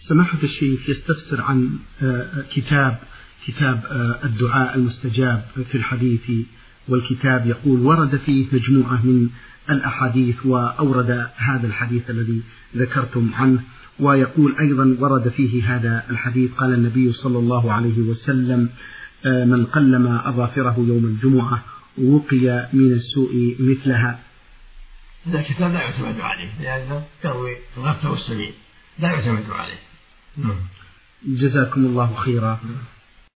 سماحة الشيخ يستفسر عن كتاب الدعاء المستجاب في الحديث والكتاب، يقول ورد فيه مجموعة من الأحاديث وأورد هذا الحديث الذي ذكرتم عنه، ويقول أيضا ورد فيه هذا الحديث قال النبي صلى الله عليه وسلم من قلم أظافره يوم الجمعة وقي من السوء مثلها. هذا الكتاب لا يعتمد عليه لأنه يروي الغث والسمين، لا يعتمد عليه. جزاكم الله خيرا.